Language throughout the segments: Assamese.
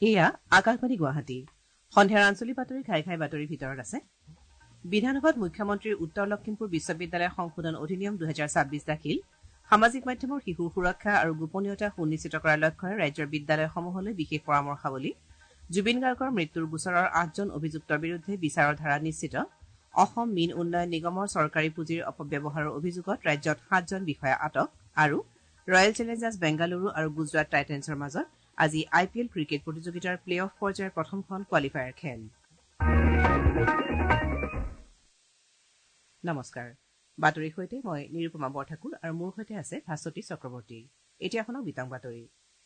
এয়া আকাশবাণী গুৱাহাটী সন্ধিয়াৰ আঞ্চলিক বাতৰি ঘাই বাতৰিৰ ভিতৰত আছে বিধানসভাত মুখ্যমন্ত্ৰীৰ উত্তৰ লখিমপুৰ বিশ্ববিদ্যালয় সংশোধন অধিনিয়ম 2026 দাখিল সামাজিক মাধ্যমৰ শিশুৰ সুৰক্ষা আৰু গোপনীয়তা সুনিশ্চিত কৰাৰ লক্ষ্যৰে ৰাজ্যৰ বিদ্যালয়সমূহলৈ বিশেষ পৰামৰ্শাৱলী জুবিন গাৰ্গৰ মৃত্যুৰ গোচৰৰ 8জন অভিযুক্তৰ বিৰুদ্ধে বিচাৰৰ ধাৰা নিশ্চিত অসম মীন উন্নয়ন নিগমৰ চৰকাৰী পুঁজিৰ অপব্যৱহাৰৰ অভিযোগত ৰাজ্যত 7জন বিষয়া আটক আৰু ৰয়েল চেলেঞ্জাৰ্ছ বেংগালুৰু আৰু গুজৰাট টাইটেন্সৰ মাজত আজি IPL ক্ৰিকেট প্ৰতিযোগিতাৰ প্লে অফ পৰ্যায়ৰ প্ৰথমখন কোৱালিফায়াৰ খেল নমস্কাৰ বাতৰিৰ সৈতে মই নিৰুপমা বৰঠাকুৰ আৰু মোৰ সৈতে আছে ভাস্বতী চক্ৰৱৰ্তী এতিয়া শুনক বিতং বাতৰি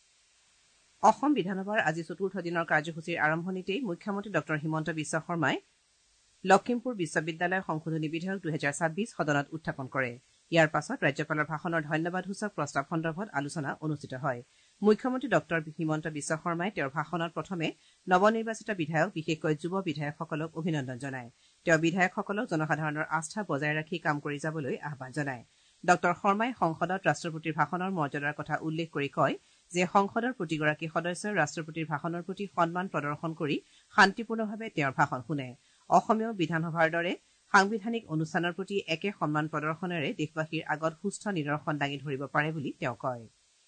অসম বিধানসভাৰ আজি চতুৰ্থ দিনৰ কাৰ্যসূচীৰ আৰম্ভণিতেই মুখ্যমন্ত্ৰী ডঃ হিমন্ত বিশ্ব শৰ্মাই লখিমপুৰ বিশ্ববিদ্যালয় সংশোধনী বিধেয়ক 2026 সদনত উত্থাপন কৰে ইয়াৰ পাছত ৰাজ্যপালৰ ভাষণৰ ধন্যবাদসূচক প্ৰস্তাৱ সন্দৰ্ভত আলোচনা অনুষ্ঠিত হয় মুখ্যমন্ত্ৰী ডঃ হিমন্ত বিশ্ব শৰ্মাই তেওঁৰ ভাষণত প্ৰথমে নৱনিৰ্বাচিত বিধায়ক বিশেষকৈ যুৱ বিধায়কসকলক অভিনন্দন জনায় তেওঁ বিধায়কসকলক জনসাধাৰণৰ আস্থা বজাই ৰাখি কাম কৰি যাবলৈ আহ্বান জনায় ডঃ শৰ্মাই সংসদত ৰাষ্ট্ৰপতিৰ ভাষণৰ মৰ্যাদাৰ কথা উল্লেখ কৰি কয় যে সংসদৰ প্ৰতিগৰাকী সদস্যই ৰাষ্ট্ৰপতিৰ ভাষণৰ প্ৰতি সন্মান প্ৰদৰ্শন কৰি শান্তিপূৰ্ণভাৱে তেওঁৰ ভাষণ শুনে অসমীয়া বিধানসভাৰ দৰে সাংবিধানিক অনুষ্ঠানৰ প্ৰতি একে সন্মান প্ৰদৰ্শনেৰে দেশবাসীৰ আগত সুস্থ নিদৰ্শন দাঙি ধৰিব পাৰে বুলি তেওঁ কয়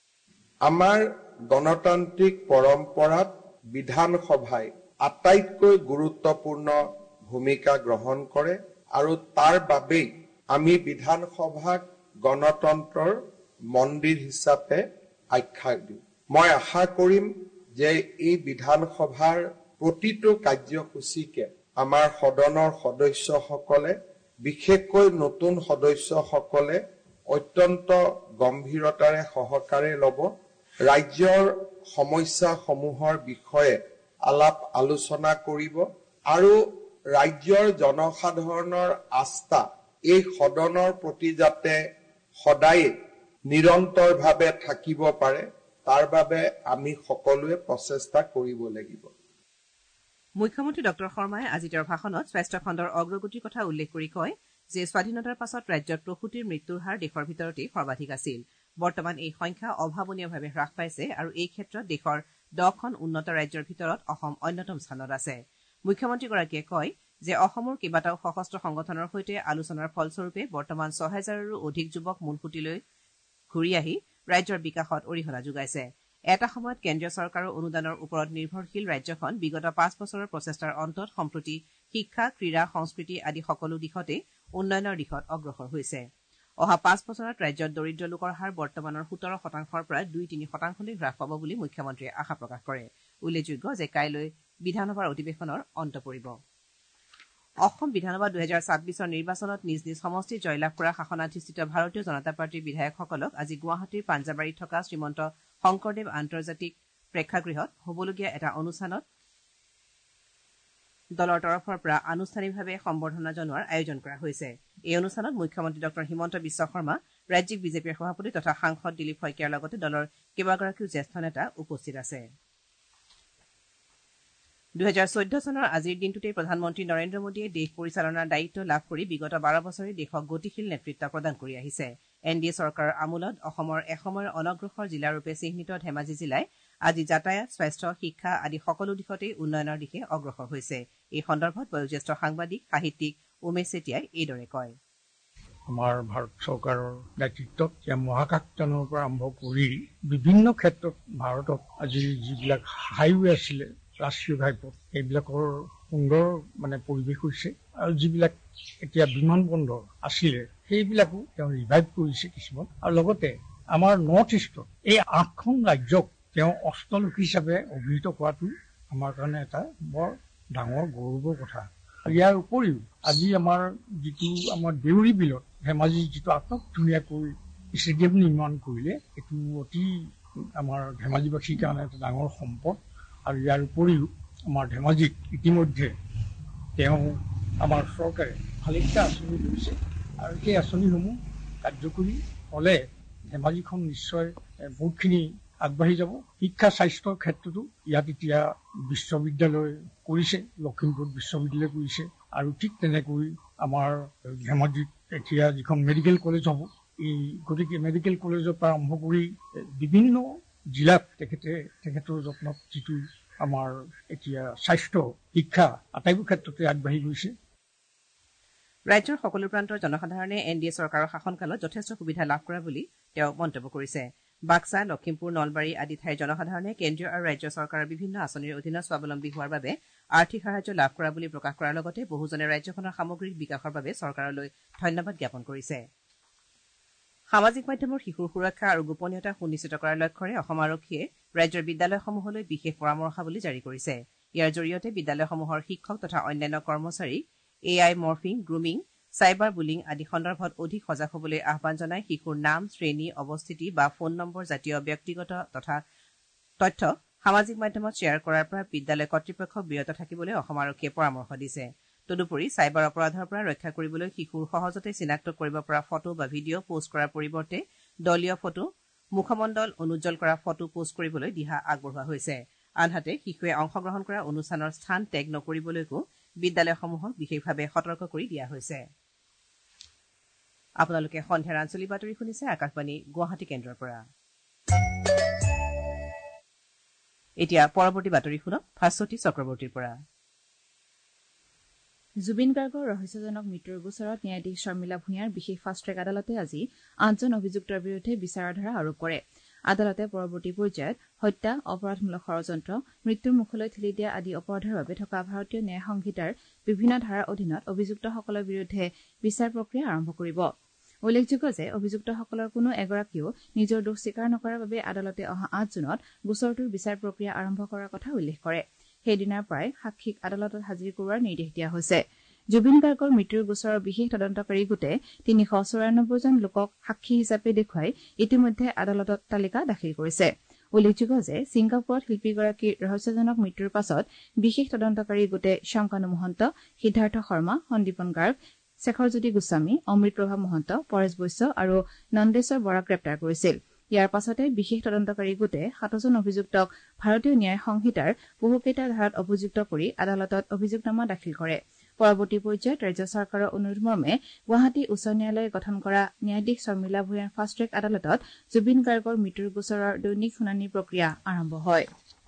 আমাৰ গণতান্ত্ৰিক পৰম্পৰাত বিধানসভাই আটাইতকৈ গুৰুত্বপূৰ্ণ ভূমিকা গ্ৰহণ কৰে আৰু তাৰ বাবেই আমি বিধানসভাক গণতন্ত্ৰৰ মন্দিৰ হিচাপে আখ্যা দিওঁ মই আশা কৰিম যে এই বিধানসভাৰ প্ৰতিটো কাৰ্যসূচীকে আমাৰ সদনৰ সদস্যসকলে বিশেষকৈ নতুন সদস্যসকলে অত্যন্ত গম্ভীৰতাৰে সহকাৰে ল'ব ৰাজ্যৰ সমস্যাসমূহৰ বিষয়ে আলাপ আলোচনা কৰিব আৰু ৰাজ্যৰ জনসাধাৰণৰ আস্থা এই সদনৰ প্ৰতি যাতে সদায় নিৰন্তৰভাৱে থাকিব পাৰে তাৰ বাবে আমি সকলোৱে প্ৰচেষ্টা কৰিব লাগিব মুখ্যমন্ত্ৰী ডঃ শৰ্মাই আজি তেওঁৰ ভাষণত স্বাস্থ্য খণ্ডৰ অগ্ৰগতিৰ কথা উল্লেখ কৰি কয় যে স্বাধীনতাৰ পাছত ৰাজ্যত প্ৰসূতিৰ মৃত্যুৰ হাৰ দেশৰ ভিতৰতেই সৰ্বাধিক আছিল বৰ্তমান এই সংখ্যা অভাৱনীয়ভাৱে হ্ৰাস পাইছে আৰু এই ক্ষেত্ৰত দেশৰ 10খন উন্নত ৰাজ্যৰ ভিতৰত অসম অন্যতম স্থানত আছে মুখ্যমন্ত্ৰীগৰাকীয়ে কয় যে অসমৰ কেইবাটাও সশস্ত্ৰ সংগঠনৰ সৈতে আলোচনাৰ ফলস্বৰূপে বৰ্তমান 6,000ৰো অধিক যুৱক মূলসুঁতিলৈ ঘূৰি আহি ৰাজ্যৰ বিকাশত অৰিহণা যোগাইছে এটা সময়ত কেন্দ্ৰীয় চৰকাৰৰ অনুদানৰ ওপৰত নিৰ্ভৰশীল ৰাজ্যখন বিগত 5 বছৰৰ প্ৰচেষ্টাৰ অন্তত সম্প্ৰতি শিক্ষা ক্ৰীড়া সংস্কৃতি আদি সকলো দিশতে উন্নয়নৰ দিশত অগ্ৰসৰ হৈছে অহা 5 বছৰত ৰাজ্যত দৰিদ্ৰ লোকৰ হাৰ বৰ্তমানৰ 17%ৰ পৰা 2-3 শতাংশলৈ হ্ৰাস পাব বুলি মুখ্যমন্ত্ৰীয়ে আশা প্ৰকাশ কৰে উল্লেখযোগ্য যে কাইলৈ বিধানসভাৰ অধিৱেশনৰ অন্ত পৰিব অসম বিধানসভা 2026ৰ নিৰ্বাচনত নিজ নিজ সমষ্টিত জয়লাভ কৰা শাসনাধিষ্ঠিত ভাৰতীয় জনতা পাৰ্টীৰ বিধায়কসকলক আজি গুৱাহাটীৰ পাঞ্জাবাৰীত থকা শ্ৰীমন্ত শংকৰদেৱ আন্তৰ্জাতিক প্ৰেক্ষাগৃহত হ'বলগীয়া এটা অনুষ্ঠানত দলৰ তৰফৰ পৰা আনুষ্ঠানিকভাৱে সম্বৰ্ধনা জনোৱাৰ আয়োজন কৰা হৈছে এই অনুষ্ঠানত মুখ্যমন্ত্ৰী ডঃ হিমন্ত বিশ্ব শৰ্মা ৰাজ্যিক বিজেপিৰ সভাপতি তথা সাংসদ দিলীপ শইকীয়াৰ লগতে দলৰ কেইবাগৰাকীও জ্যেষ্ঠ নেতা উপস্থিত আছে 2014 চনৰ আজিৰ দিনটোতেই প্ৰধানমন্ত্ৰী নৰেন্দ্ৰ মোদীয়ে দেশ পৰিচালনাৰ দায়িত্ব লাভ কৰি বিগত 12 বছৰে দেশক গতিশীল নেতৃত্ব প্ৰদান কৰি আহিছে এনডিএ চৰকাৰৰ আমোলত অসমৰ এসময়ৰ অনগ্ৰসৰ জিলাৰূপে চিহ্নিত ধেমাজি জিলাই আজি যাতায়াত স্বাস্থ্য শিক্ষা আদি সকলো দিশতেই উন্নয়নৰ দিশে অগ্ৰসৰ হৈছে এই সন্দৰ্ভত বয়োজ্যেষ্ঠ সাংবাদিক সাহিত্যিক উমেশ চেতিয়াই এইদৰে কয় আমাৰ ভাৰত চৰকাৰৰ নেতৃত্বত মহাকাশযানৰ পৰা আৰম্ভ কৰি বিভিন্ন ক্ষেত্ৰত ভাৰতত আজি যিবিলাক হাইৱে আছিলে ৰাষ্ট্ৰীয় ঘাইপথ এইবিলাকৰ সুন্দৰ পৰিৱেশ হৈছে আৰু যিবিলাক এতিয়া বিমান বন্দৰ আছিলে সেইবিলাকো তেওঁ ৰিভাইভ কৰিছে কিছুমান আৰু লগতে আমাৰ নৰ্থ ইষ্টত এই 8খন ৰাজ্যক তেওঁ অষ্টলোক হিচাপে অভিহিত কৰাটো আমাৰ কাৰণে এটা বৰ ডাঙৰ গৌৰৱৰ কথা আৰু ইয়াৰ উপৰিও আজি আমাৰ যিটো আমাৰ দেউৰী বিলত ধেমাজি যিটো আটক ধুনীয়াকৈ ষ্টেডিয়াম নিৰ্মাণ কৰিলে এইটো অতি আমাৰ ধেমাজিবাসীৰ কাৰণে এটা ডাঙৰ সম্পদ আৰু ইয়াৰ উপৰিও আমাৰ ধেমাজিত ইতিমধ্যে তেওঁ আমাৰ চৰকাৰে ভালেকেইটা আঁচনি লৈছে আৰু সেই আঁচনিসমূহ কাৰ্যকৰী হ'লে ধেমাজিখন নিশ্চয় বহুতখিনি আগবাঢ়ি যাব শিক্ষা স্বাস্থ্যৰ ক্ষেত্ৰতো ইয়াত এতিয়া বিশ্ববিদ্যালয় কৰিছে লখিমপুৰ বিশ্ববিদ্যালয় কৰিছে আৰু ঠিক তেনেকৈ আমাৰ ধেমাজিত এতিয়া যিখন মেডিকেল কলেজ হ'ব এই গতিকে মেডিকেল কলেজৰ পৰা আৰম্ভ কৰি বিভিন্ন জিলাত তেখেতৰ যত্নত যিটো আমাৰ এতিয়া স্বাস্থ্য শিক্ষা আটাইবোৰ ক্ষেত্ৰতে আগবাঢ়ি গৈছে। ৰাজ্যৰ সকলো প্ৰান্তৰ জনসাধাৰণে NDA চৰকাৰৰ শাসনকালত যথেষ্ট সুবিধা লাভ কৰা বুলি তেওঁ মন্তব্য কৰিছে। বাক্সা, লখিমপুৰ, নলবাৰী আদি ঠাইৰ জনসাধাৰণে কেন্দ্ৰীয় আৰু ৰাজ্য চৰকাৰৰ বিভিন্ন আঁচনিৰ অধীনত স্বাৱলম্বী হোৱাৰ বাবে আৰ্থিক সাহায্য লাভ কৰা বুলি প্ৰকাশ কৰাৰ লগতে বহুজনে ৰাজ্যখনৰ সামগ্ৰিক বিকাশৰ বাবে চৰকাৰলৈ ধন্যবাদ জ্ঞাপন কৰিছে। সামাজিক মাধ্যমৰ শিশুৰ সুৰক্ষা আৰু গোপনীয়তা সুনিশ্চিত কৰাৰ লক্ষ্যৰে অসম আৰক্ষীয়ে ৰাজ্যৰ বিদ্যালয়সমূহলৈ বিশেষ পৰামৰ্শাৱলী জাৰি কৰিছে। ইয়াৰ জৰিয়তে বিদ্যালয়সমূহৰ শিক্ষক তথা অন্যান্য কৰ্মচাৰীক AI morphing, grooming, cyber bullying আদি সন্দৰ্ভত অধিক সজাগ হ'বলৈ আহ্বান জনাই শিশুৰ নাম, শ্ৰেণী, অৱস্থিতি বা ফোন নম্বৰ জাতীয় ব্যক্তিগত তথ্য সামাজিক মাধ্যমত শ্বেয়াৰ কৰাৰ পৰা বিদ্যালয় কৰ্তৃপক্ষক বিৰত থাকিবলৈ অসম আৰক্ষীয়ে পৰামৰ্শ দিছে। তদুপৰি চাইবাৰ অপৰাধৰ পৰা ৰক্ষা কৰিবলৈ শিশুৰ সহজতে চিনাক্ত কৰিব পৰা ফটো বা ভিডিঅ' পোষ্ট কৰাৰ পৰিৱৰ্তে দলীয় ফটো, মুখমণ্ডল অনুজ্জ্বল কৰা ফটো পোষ্ট কৰিবলৈ দিহা আগবঢ়োৱা হৈছে। আনহাতে শিশুৱে অংশগ্ৰহণ কৰা অনুষ্ঠানৰ স্থান টেগ নকৰিবলৈকো বিদ্যালয়সমূহক বিশেষভাৱে সতৰ্ক কৰি দিয়া হৈছে। আপোনালোকে সন্ধিয়াৰ আঞ্চলিক বাতৰি শুনিছে আকাশবাণী গুৱাহাটী কেন্দ্ৰৰ পৰা। এতিয়া পৰৱৰ্তী বাতৰি শুনক ভাস্বতী চক্ৰৱৰ্তীৰ পৰা। জুবিন গাৰ্গৰ ৰহস্যজনক মৃত্যুৰ গোচৰত ন্যায়াধীশ শৰ্মিলা ভূঞাৰ বিশেষ ফাষ্ট ট্ৰেক আদালতে আজি 8জন অভিযুক্তৰ বিৰুদ্ধে বিচাৰৰ ধাৰা আৰোপ কৰে। আদালতে পৰৱৰ্তী পৰ্যায়ত হত্যা, অপৰাধমূলক ষড়যন্ত্ৰ, মৃত্যুৰ মুখলৈ ঠেলি দিয়া আদি অপৰাধৰ বাবে থকা ভাৰতীয় ন্যায় সংহিতাৰ বিভিন্ন ধাৰাৰ অধীনত অভিযুক্তসকলৰ বিৰুদ্ধে বিচাৰ প্ৰক্ৰিয়া আৰম্ভ কৰিব। উল্লেখযোগ্য যে অভিযুক্তসকলৰ কোনো এগৰাকীও নিজৰ দোষ স্বীকাৰ নকৰাৰ বাবে আদালতে অহা 8 জুনত গোচৰটোৰ বিচাৰ প্ৰক্ৰিয়া আৰম্ভ কৰাৰ কথা উল্লেখ কৰে। সেইদিনাৰ পৰাই সাক্ষীক আদালতত হাজিৰ কৰোৱাৰ নিৰ্দেশ দিয়া হৈছে। জুবিন গাৰ্গৰ মৃত্যুৰ গোচৰৰ বিশেষ তদন্তকাৰী গোটে 394জন লোকক সাক্ষী হিচাপে দেখুৱাই ইতিমধ্যে আদালতত তালিকা দাখিল কৰিছে। উল্লেখযোগ্য যে ছিংগাপুৰত শিল্পীগৰাকীৰ ৰহস্যজনক মৃত্যুৰ পাছত বিশেষ তদন্তকাৰী গোটে শংকানু মহন্ত, সিদ্ধাৰ্থ শৰ্মা, সন্দীপন গাৰ্গ, শেখৰজ্যোতি গোস্বামী, অমৃত প্ৰভা মহন্ত, পৰেশ বৈশ্য আৰু নন্দেশ্বৰ বৰাক গ্ৰেপ্তাৰ কৰিছিল। ইয়াৰ পাছতে বিশেষ তদন্তকাৰী গোটে 7জন অভিযুক্তক ভাৰতীয় ন্যায় সংহিতাৰ বহুকেইটা ধাৰাত অভিযুক্ত কৰি আদালতত অভিযোগনামা দাখিল কৰে। পৰৱৰ্তী পৰ্যায়ত ৰাজ্য চৰকাৰৰ অনুৰোধ মৰ্মে গুৱাহাটী উচ্চ ন্যায়ালয়ে গঠন কৰা ন্যায়াধীশ শৰ্মিলা ভূঞাৰ ফাষ্ট ট্ৰেক আদালতত জুবিন গাৰ্গৰ মৃত্যুৰ গোচৰৰ দৈনিক শুনানি প্ৰক্ৰিয়া আৰম্ভ হয়।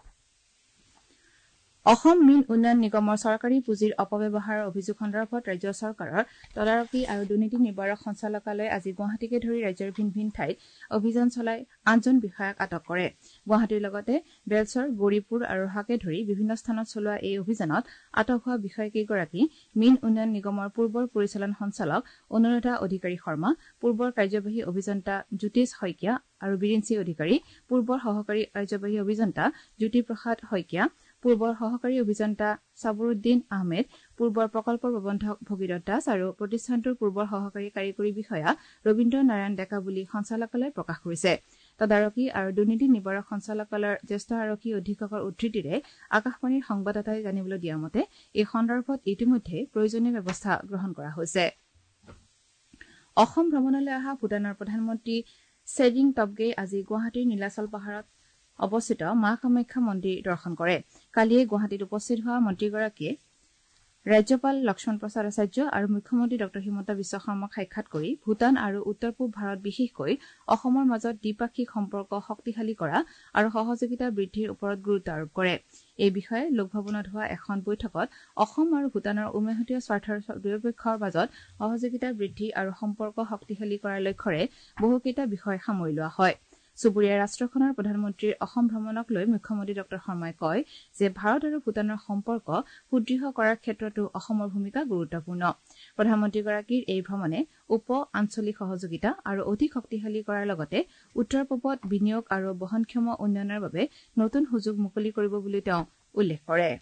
অসম মীন উন্নয়ন নিগমৰ চৰকাৰী পুঁজিৰ অপব্যৱহাৰৰ অভিযোগ সন্দৰ্ভত ৰাজ্য চৰকাৰৰ তদাৰকী আৰু দুৰ্নীতি নিবাৰক সঞ্চালকালয়ে আজি গুৱাহাটীকে ধৰি ৰাজ্যৰ ভিন ভিন ঠাইত অভিযান চলাই 8জন বিষয়াক আটক কৰে। গুৱাহাটীৰ লগতে বেলচৰ, গৌৰীপুৰ আৰু ৰহাকে ধৰি বিভিন্ন স্থানত চলোৱা এই অভিযানত আটক হোৱা বিষয়াকেইগৰাকী মীন উন্নয়ন নিগমৰ পূৰ্বৰ পৰিচালন সঞ্চালক অনুৰাধা অধিকাৰী শৰ্মা, পূৰ্বৰ কাৰ্যবাহী অভিযন্তা জ্যোতিষ শইকীয়া আৰু বিৰিঞ্চি অধিকাৰী, পূৰ্বৰ সহকাৰী কাৰ্যবাহী অভিযন্তা জ্যোতিপ্ৰসাদ শইকীয়া, পূৰ্বৰ সহকাৰী অভিযন্তা চাবৰুদ্দিন আহমেদ, পূৰ্বৰ প্ৰকল্প প্ৰবন্ধক ভগীৰথ দাস আৰু প্ৰতিষ্ঠানটোৰ পূৰ্বৰ সহকাৰী কাৰিকৰী বিষয়া ৰবীন্দ্ৰ নাৰায়ণ ডেকা বুলি সঞ্চালকালয়ে প্ৰকাশ কৰিছে। তদাৰকী আৰু দুৰ্নীতি নিবাৰক সঞ্চালকালয়ৰ জ্যেষ্ঠ আৰক্ষী অধীক্ষকৰ উদ্ধৃতিৰে আকাশবাণীৰ সংবাদদাতাই জানিবলৈ দিয়া মতে এই সন্দৰ্ভত ইতিমধ্যে প্ৰয়োজনীয় ব্যৱস্থা গ্ৰহণ কৰা হৈছে। অসম ভ্ৰমণলৈ অহা ভূটানৰ প্ৰধানমন্ত্ৰী শ্বেৰিং টবগেই আজি গুৱাহাটীৰ নীলাচল পাহাৰত অৱস্থিত মা কামাখ্যা মন্দিৰ দৰ্শন কৰে। কালিয়ে গুৱাহাটীত উপস্থিত হোৱা মন্ত্ৰীগৰাকীয়ে ৰাজ্যপাল লক্ষ্মণ প্ৰসাদ আচাৰ্য আৰু মুখ্যমন্ত্ৰী ডঃ হিমন্ত বিশ্ব শৰ্মাক সাক্ষাৎ কৰি ভূটান আৰু উত্তৰ পূব ভাৰত বিশেষকৈ অসমৰ মাজত দ্বিপাক্ষিক সম্পৰ্ক শক্তিশালী কৰা আৰু সহযোগিতা বৃদ্ধিৰ ওপৰত গুৰুত্ব আৰোপ কৰে। এই বিষয়ে লোকভৱনত হোৱা এখন বৈঠকত অসম আৰু ভূটানৰ উমৈহতীয়া স্বাৰ্থৰ দুয়োপক্ষৰ মাজত সহযোগিতা বৃদ্ধি আৰু সম্পৰ্ক শক্তিশালী কৰাৰ লক্ষ্যৰে বহুকেইটা বিষয় সামৰি লোৱা হয়। চুবুৰীয়া ৰাষ্ট্ৰখনৰ প্ৰধানমন্ত্ৰীৰ অসম ভ্ৰমণক লৈ মুখ্যমন্ত্ৰী ডঃ শৰ্মাই কয় যে ভাৰত আৰু ভূটানৰ সম্পৰ্ক সুদৃঢ় কৰাৰ ক্ষেত্ৰতো অসমৰ ভূমিকা গুৰুত্বপূৰ্ণ। প্ৰধানমন্ত্ৰীগৰাকীৰ এই ভ্ৰমণে আঞ্চলিক সহযোগিতা আৰু অধিক শক্তিশালী কৰাৰ লগতে উত্তৰ পূবত বিনিয়োগ আৰু বহনক্ষম উন্নয়নৰ বাবে নতুন সুযোগ মুকলি কৰিব বুলি তেওঁ উল্লেখ কৰে।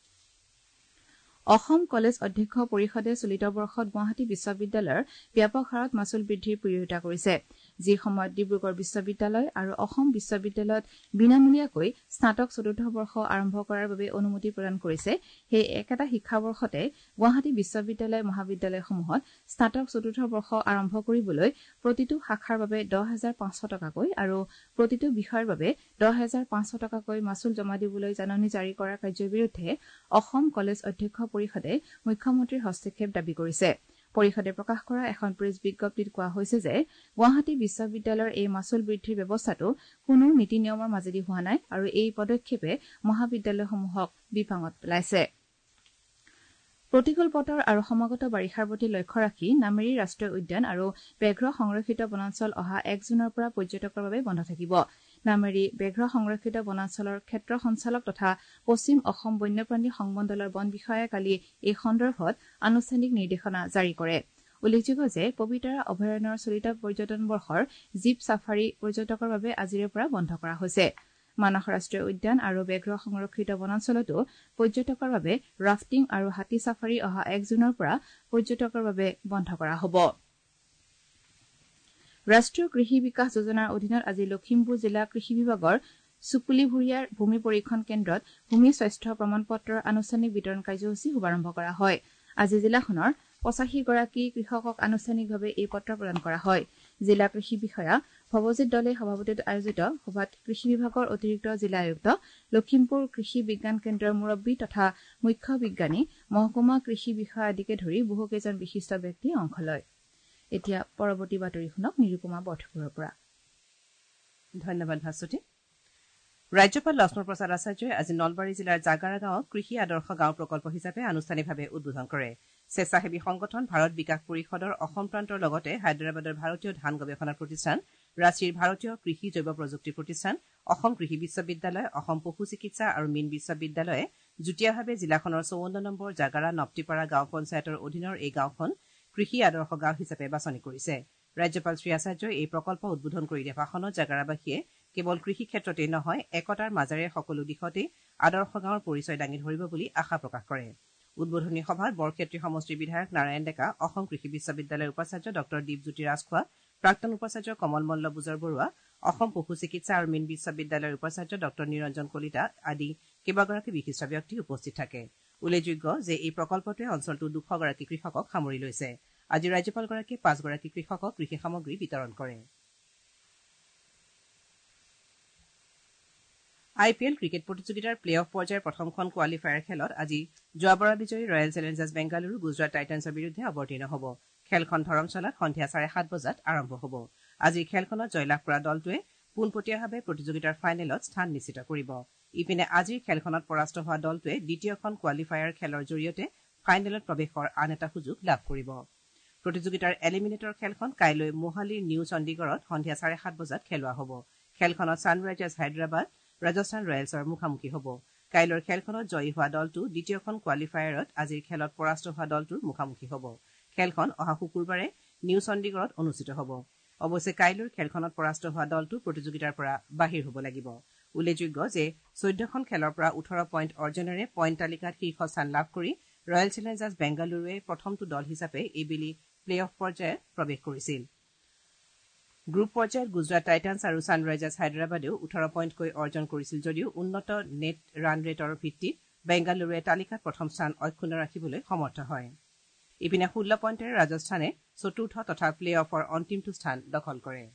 অসম কলেজ অধ্যক্ষ পৰিষদে চলিত বৰ্ষত গুৱাহাটী বিশ্ববিদ্যালয়ৰ ব্যাপক হাৰত মাচুল বৃদ্ধিৰ বিৰোধিতা কৰিছে। যি সময়ত ডিব্ৰুগড় বিশ্ববিদ্যালয় আৰু অসম বিশ্ববিদ্যালয়ত বিনামূলীয়াকৈ স্নাতক চতুৰ্থ বৰ্ষ আৰম্ভ কৰাৰ বাবে অনুমতি প্ৰদান কৰিছে, সেই একেটা শিক্ষাবৰ্ষতে গুৱাহাটী বিশ্ববিদ্যালয় মহাবিদ্যালয়সমূহত স্নাতক চতুৰ্থ বৰ্ষ আৰম্ভ কৰিবলৈ প্ৰতিটো শাখাৰ বাবে 10,500 টকাকৈ আৰু প্ৰতিটো বিষয়ৰ বাবে 10,500 টকাকৈ মাচুল জমা দিবলৈ জাননী জাৰি কৰাৰ কাৰ্যৰ বিৰুদ্ধে অসম কলেজ অধ্যক্ষ পৰিষদে মুখ্যমন্ত্ৰীৰ হস্তক্ষেপ দাবী কৰিছে। পৰিষদে প্ৰকাশ কৰা এখন প্ৰেছ বিজ্ঞপ্তিত কোৱা হৈছে যে গুৱাহাটী বিশ্ববিদ্যালয়ৰ এই মাচুল বৃদ্ধিৰ ব্যৱস্থাটো কোনো নীতি নিয়মৰ মাজেদি হোৱা নাই আৰু এই পদক্ষেপে মহাবিদ্যালয়সমূহক বিপাঙত পেলাইছে। প্ৰতিকূল বতৰ আৰু সমাগত বাৰিষাৰ প্ৰতি লক্ষ্য ৰাখি নামেৰী ৰাষ্ট্ৰীয় উদ্যান আৰু ব্যাঘ্ৰ সংৰক্ষিত বনাঞ্চল অহা ১ জুনৰ পৰা পৰ্যটকৰ বাবে বন্ধ থাকিব। নামেৰী ব্যাঘ্ৰ সংৰক্ষিত বনাঞ্চলৰ ক্ষেত্ৰ সঞ্চালক তথা পশ্চিম অসম বন্যপ্ৰাণী সংমণ্ডলৰ বন বিষয়াই কালি এই সন্দৰ্ভত আনুষ্ঠানিক নিৰ্দেশনা জাৰি কৰে। উল্লেখযোগ্য যে পবিতৰা অভয়াৰণ্যৰ চলিত পৰ্যটন বৰ্ষৰ জীপ ছাফাৰী পৰ্যটকৰ বাবে আজিৰে পৰা বন্ধ কৰা হৈছে। মানস ৰাষ্ট্ৰীয় উদ্যান আৰু ব্যাঘ্ৰ সংৰক্ষিত বনাঞ্চলতো পৰ্যটকৰ বাবে ৰাফটিং আৰু হাতী ছাফাৰী অহা ১ জুনৰ পৰা পৰ্যটকৰ বাবে বন্ধ কৰা হ'ব। ৰাষ্ট্ৰীয় কৃষি বিকাশ যোজনাৰ অধীনত আজি লখিমপুৰ জিলা কৃষি বিভাগৰ চুকুলিভুৰিয়াৰ ভূমি পৰীক্ষণ কেন্দ্ৰত ভূমি স্বাস্থ্য প্ৰমাণপত্ৰৰ আনুষ্ঠানিক বিতৰণ কাৰ্যসূচী শুভাৰম্ভ কৰা হয়। আজি জিলাখনৰ ৮৫গৰাকী কৃষকক আনুষ্ঠানিকভাৱে এই পত্ৰ প্ৰদান কৰা হয়। জিলা কৃষি বিষয়া ভৱজিৎ দলে সভাপতিত্বত আয়োজিত সভাত কৃষি বিভাগৰ অতিৰিক্ত জিলা আয়ুক্ত, লখিমপুৰ কৃষি বিজ্ঞান কেন্দ্ৰৰ মুৰব্বী তথা মুখ্য বিজ্ঞানী, মহকুমা কৃষি বিষয়া আদিকে ধৰি বহুকেইজন বিশিষ্ট ব্যক্তিয়ে অংশ লয়। এতিয়া পৰৱৰ্তী বাতৰি শুনক নিৰুপমা বৰঠাকুৰৰ পৰা। ধন্যবাদ ভাস্বতী। ৰাজ্যপাল লক্ষ্মণ প্ৰসাদ আচাৰ্যই আজি নলবাৰী জিলাৰ জাগাৰা গাঁৱক কৃষি আদৰ্শ গাঁও প্ৰকল্প হিচাপে আনুষ্ঠানিকভাৱে উদ্বোধন কৰে। স্বেচ্ছাসেৱী সংগঠন ভাৰত বিকাশ পৰিষদৰ অসম প্ৰান্তৰ লগতে হায়দৰাবাদৰ ভাৰতীয় ধান গৱেষণা প্ৰতিষ্ঠান, ৰাঁচীৰ ভাৰতীয় কৃষি জৈৱ প্ৰযুক্তি প্ৰতিষ্ঠান, অসম কৃষি বিশ্ববিদ্যালয়, অসম পশু চিকিৎসা আৰু মীন বিশ্ববিদ্যালয়ে যুটীয়াভাৱে জিলাখনৰ ৫৪ নম্বৰ জাগাৰা নপ্তিপাৰা গাঁও পঞ্চায়তৰ অধীনৰ এই গাঁওখন কৃষি আদৰ্শ গাঁও হিচাপে বাছনি কৰিছে। ৰাজ্যপাল শ্ৰী আচাৰ্যই এই প্ৰকল্প উদ্বোধন কৰি দিয়া ভাষণত জাগাৰাবাসীয়ে কেৱল কৃষি ক্ষেত্ৰতেই নহয়, একতাৰ মাজেৰে সকলো দিশতেই আদৰ্শ গাঁৱৰ পৰিচয় দাঙি ধৰিব বুলি আশা প্ৰকাশ কৰে। উদ্বোধনী সভাত বৰক্ষেত্ৰী সমষ্টিৰ বিধায়ক নাৰায়ণ ডেকা, অসম কৃষি বিশ্ববিদ্যালয়ৰ উপাচাৰ্য ডঃ দীপজ্যোতি ৰাজখোৱা, প্ৰাক্তন উপাচাৰ্য কমল মল্ল বুজৰ বৰুৱা, অসম পশু চিকিৎসা আৰু মীন বিশ্ববিদ্যালয়ৰ উপাচাৰ্য ডঃ নিৰঞ্জন কলিতা আদি কেইবাগৰাকী বিশিষ্ট ব্যক্তি উপস্থিত থাকে। উল্লেখযোগ্য যে এই প্ৰকল্পটোৱে অঞ্চলটোৰ ২০০গৰাকী কৃষকক সামৰি লৈছে। আজি ৰাজ্যপালগৰাকীয়ে ৫গৰাকী কৃষকক কৃষি সামগ্ৰী বিতৰণ কৰে। IPL ক্ৰিকেট প্ৰতিযোগিতাৰ প্লে অফ পৰ্যায়ৰ প্ৰথমখন কোৱালিফায়াৰ খেলত আজি যোৱাবাৰৰ বিজয়ী ৰয়েল চেলেঞ্জাৰ্ছ বেংগালুৰু গুজৰাট টাইটান্ছৰ বিৰুদ্ধে অৱতীৰ্ণ হ'ব। খেলখন ধৰমশালাত সন্ধিয়া ৭:৩০ বজাত আৰম্ভ হ'ব। আজিৰ খেলখনত জয়লাভ কৰা দলটোৱে পোনপটীয়াভাৱে প্ৰতিযোগিতাৰ ফাইনেলত স্থান নিশ্চিত কৰিব। ইপিনে আজিৰ খেলখনত পৰাস্ত হোৱা দলটোৱে দ্বিতীয়খন কোৱালিফায়াৰ খেলৰ জৰিয়তে ফাইনেলত প্ৰৱেশৰ আন এটা সুযোগ লাভ কৰিব। প্ৰতিযোগিতাৰ এলিমিনেটৰ খেলখন কাইলৈ মোহালিৰ নিউ চণ্ডীগড়ত সন্ধিয়া ৭:৩০ বজাত খেলোৱা হ'ব। খেলখনত ছানৰাইজাৰ্ছ হায়দৰাবাদ ৰাজস্থান ৰয়েলছৰ মুখামুখি হ'ব। কাইলৈৰ খেলখনত জয়ী হোৱা দলটো দ্বিতীয়খন কোৱালিফায়াৰত আজিৰ খেলত পৰাস্ত হোৱা দলটোৰ মুখামুখি হ'ব। খেলখন অহা শুকুৰবাৰে নিউ চণ্ডীগড়ত অনুষ্ঠিত হ'ব। অৱশ্যে কাইলৈৰ খেলখনত পৰাস্ত হোৱা দলটো প্ৰতিযোগিতাৰ পৰা বাহিৰ হ'ব লাগিব। উল্লেখযোগ্য যে ১৪খন খেলৰ পৰা ১৮ পইণ্ট অৰ্জনেৰে পইণ্ট তালিকাত শীৰ্ষস্থান লাভ কৰি ৰয়েল চেলেঞ্জাৰ্ছ বেংগালুৰুৱে প্ৰথমটো দল হিচাপে এইবেলি প্লে অফ পৰ্যায়ত প্ৰৱেশ কৰিছিল। গ্ৰুপ পৰ্যায়ত গুজৰাট টাইটান্ছ আৰু ছানৰাইজাৰ্ছ হায়দৰাবাদেও ১৮ পইণ্টকৈ অৰ্জন কৰিছিল যদিও উন্নত নেট ৰান ৰেটৰ ভিত্তিত বেংগালুৰুৱে তালিকাত প্ৰথম স্থান অক্ষুণ্ণ ৰাখিবলৈ সমৰ্থ হয়। ইপিনে ১৬ পইণ্টেৰে ৰাজস্থানে চতুৰ্থ তথা প্লে অফৰ অন্তিমটো স্থান দখল কৰে।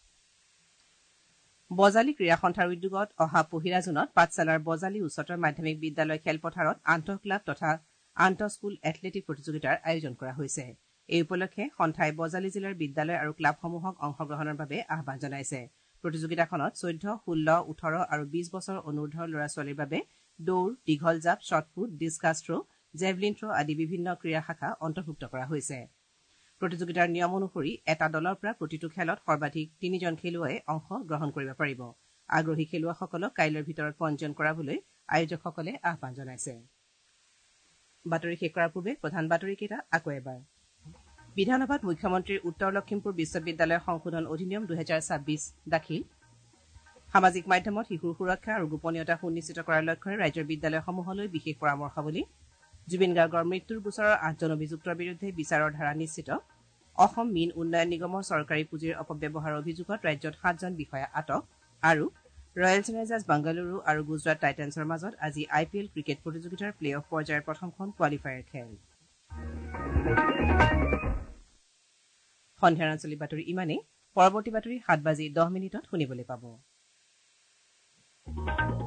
বজালী ক্ৰীড়া সন্থাৰ উদ্যোগত অহা পহিলা জুনত পাঠশালাৰ বজালী উচ্চতৰ মাধ্যমিক বিদ্যালয় খেলপথাৰত আন্তঃ ক্লাব তথা আন্তঃ স্কুল এথলেটিক প্ৰতিযোগিতাৰ আয়োজন কৰা হৈছে। এই উপলক্ষে সন্থাই বজালী জিলাৰ বিদ্যালয় আৰু ক্লাবসমূহক অংশগ্ৰহণৰ বাবে আহ্বান জনাইছে। প্ৰতিযোগিতাখনত ১৪, ১৬, ১৮ আৰু ২০ বছৰ অনুৰ্ধৰ ল'ৰা ছোৱালীৰ বাবে দৌৰ, দীঘল জাপ, shot put, discus throw', javelin throw' আদি বিভিন্ন ক্ৰীড়া শাখা অন্তৰ্ভুক্ত কৰা হৈছে। প্ৰতিযোগিতাৰ নিয়ম অনুসৰি এটা দলৰ পৰা প্ৰতিটো খেলত সৰ্বাধিক ৩জন খেলুৱৈয়ে অংশগ্ৰহণ কৰিব পাৰিব। আগ্ৰহী খেলুৱৈসকলক কাইলৈৰ ভিতৰত পঞ্জীয়ন কৰাবলৈ আয়োজকসকলে আহ্বান জনাইছে। বাতৰি শেষ কৰাৰ পূৰ্বে প্ৰধান বাতৰিকেইটা আকৌ এবাৰ। বিধানসভাত মুখ্যমন্ত্ৰীৰ উত্তৰ লখিমপুৰ বিশ্ববিদ্যালয় সংশোধন অধিনিয়ম ২০২৬ দাখিল। সামাজিক মাধ্যমত শিশুৰ সুৰক্ষা আৰু গোপনীয়তা সুনিশ্চিত কৰাৰ লক্ষ্যৰে ৰাজ্যৰ বিদ্যালয়সমূহলৈ বিশেষ পৰামৰ্শাৱলী। জুবিন গাৰ্গৰ মৃত্যুৰ গোচৰৰ ৮জন অভিযুক্তৰ বিৰুদ্ধে বিচাৰৰ ধাৰা নিশ্চিত। অসম মীন উন্নয়ন নিগমৰ চৰকাৰী পুঁজিৰ অপব্যৱহাৰৰ অভিযোগত ৰাজ্যত ৭জন বিষয়া আটক। আৰু ৰয়েল চেলেঞ্জাৰ্ছ বেংগালুৰু আৰু গুজৰাট টাইটান্ছৰ মাজত আজি IPL ক্ৰিকেট প্ৰতিযোগিতাৰ প্লে অফ পৰ্যায়ৰ প্ৰথমখন কোৱালিফায়াৰ খেল। সন্ধিয়াৰ আঞ্চলিক বাতৰি ইমানেই। পৰৱৰ্তী বাতৰি ৭:১০ শুনিবলৈ পাব।